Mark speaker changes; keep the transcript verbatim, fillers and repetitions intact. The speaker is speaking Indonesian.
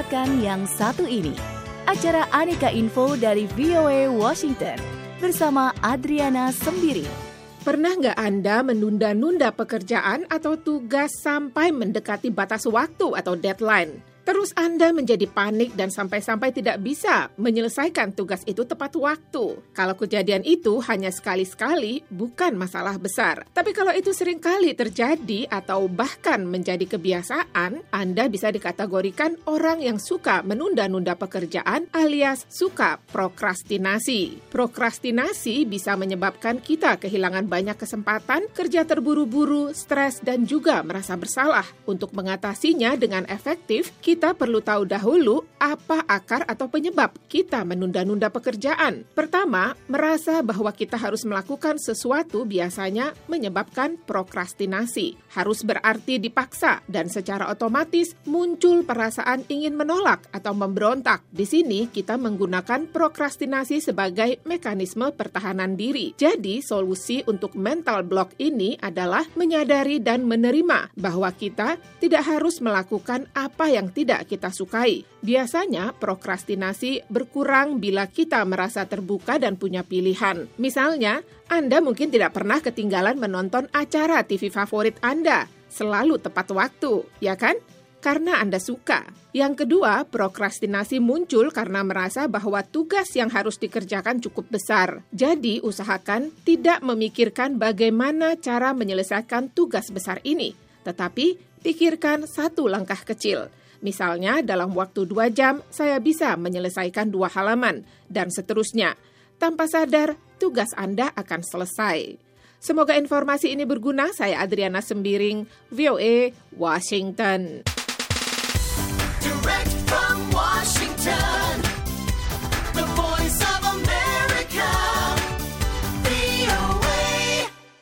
Speaker 1: dengarkan yang satu ini. Acara Aneka Info dari V O A Washington bersama Adriana Sembiring.
Speaker 2: Pernah nggak Anda menunda-nunda pekerjaan atau tugas sampai mendekati batas waktu atau deadline? Terus Anda menjadi panik dan sampai-sampai tidak bisa menyelesaikan tugas itu tepat waktu. Kalau kejadian itu hanya sekali-sekali, bukan masalah besar. Tapi kalau itu sering kali terjadi atau bahkan menjadi kebiasaan, Anda bisa dikategorikan orang yang suka menunda-nunda pekerjaan alias suka prokrastinasi. Prokrastinasi bisa menyebabkan kita kehilangan banyak kesempatan, kerja terburu-buru, stres, dan juga merasa bersalah. Untuk mengatasinya dengan efektif, kita perlu tahu dahulu apa akar atau penyebab kita menunda-nunda pekerjaan. Pertama, merasa bahwa kita harus melakukan sesuatu biasanya menyebabkan prokrastinasi. Harus berarti dipaksa dan secara otomatis muncul perasaan ingin menolak atau memberontak. Di sini kita menggunakan prokrastinasi sebagai mekanisme pertahanan diri. Jadi, solusi untuk mental block ini adalah menyadari dan menerima bahwa kita tidak harus melakukan apa yang tidak tidak kita sukai. Biasanya, prokrastinasi berkurang bila kita merasa terbuka dan punya pilihan. Misalnya, Anda mungkin tidak pernah ketinggalan menonton acara T V favorit Anda. Selalu tepat waktu, ya kan? Karena Anda suka. Yang kedua, prokrastinasi muncul karena merasa bahwa tugas yang harus dikerjakan cukup besar. Jadi, usahakan tidak memikirkan bagaimana cara menyelesaikan tugas besar ini. Tetapi, pikirkan satu langkah kecil. Misalnya, dalam waktu dua jam, saya bisa menyelesaikan dua halaman, dan seterusnya. Tanpa sadar, tugas Anda akan selesai. Semoga informasi ini berguna. Saya Adriana Sembiring, V O A, Washington.
Speaker 3: Direct from Washington.